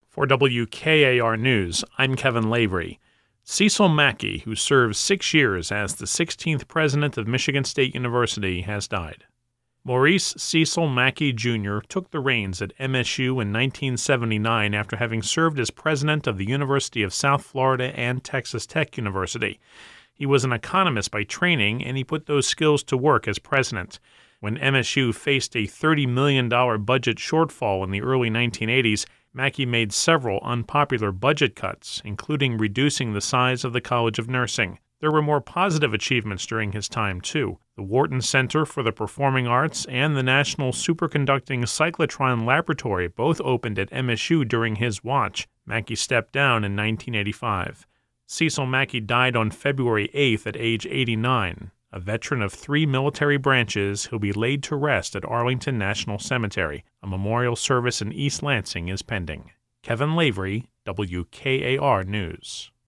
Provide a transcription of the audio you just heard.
For WKAR News, I'm Kevin Lavery. Cecil Mackey, who served 6 years as the 16th president of Michigan State University, has died. Maurice Cecil Mackey, Jr. took the reins at MSU in 1979 after having served as president of the University of South Florida and Texas Tech University. He was an economist by training, and he put those skills to work as president. When MSU faced a $30 million budget shortfall in the early 1980s, Mackey made several unpopular budget cuts, including reducing the size of the College of Nursing. There were more positive achievements during his time, too. The Wharton Center for the Performing Arts and the National Superconducting Cyclotron Laboratory both opened at MSU during his watch. Mackey stepped down in 1985. Cecil Mackey died on February 8th at age 89. A veteran of 3 military branches, he'll be laid to rest at Arlington National Cemetery. A memorial service in East Lansing is pending. Kevin Lavery, WKAR News.